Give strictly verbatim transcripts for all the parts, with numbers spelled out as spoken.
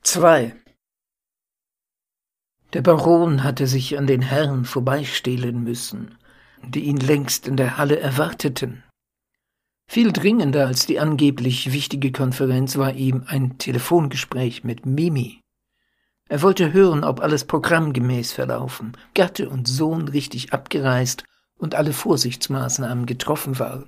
zwei. Der Baron hatte sich an den Herren vorbeistehlen müssen, die ihn längst in der Halle erwarteten. Viel dringender als die angeblich wichtige Konferenz war ihm ein Telefongespräch mit Mimi. Er wollte hören, ob alles programmgemäß verlaufen, Gatte und Sohn richtig abgereist und alle Vorsichtsmaßnahmen getroffen waren.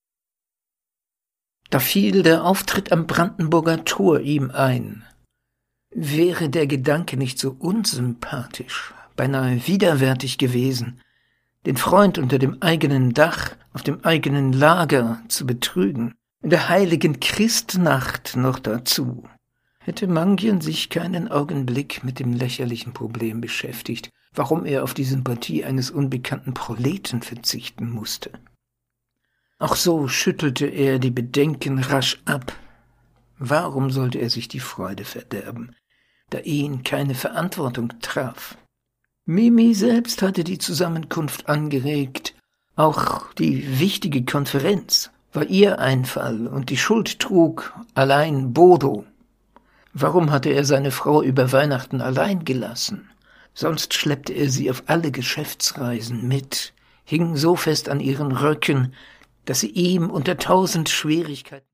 Da fiel der Auftritt am Brandenburger Tor ihm ein. Wäre der Gedanke nicht so unsympathisch, beinahe widerwärtig gewesen, den Freund unter dem eigenen Dach, auf dem eigenen Lager zu betrügen, in der heiligen Christnacht noch dazu? Hätte Mangien sich keinen Augenblick mit dem lächerlichen Problem beschäftigt, warum er auf die Sympathie eines unbekannten Proleten verzichten musste. Auch so schüttelte er die Bedenken rasch ab. Warum sollte er sich die Freude verderben, da ihn keine Verantwortung traf? Mimi selbst hatte die Zusammenkunft angeregt, auch die wichtige Konferenz war ihr Einfall und die Schuld trug allein Bodo. Warum hatte er seine Frau über Weihnachten allein gelassen? Sonst schleppte er sie auf alle Geschäftsreisen mit, hing so fest an ihren Röcken, dass sie ihm unter tausend Schwierigkeiten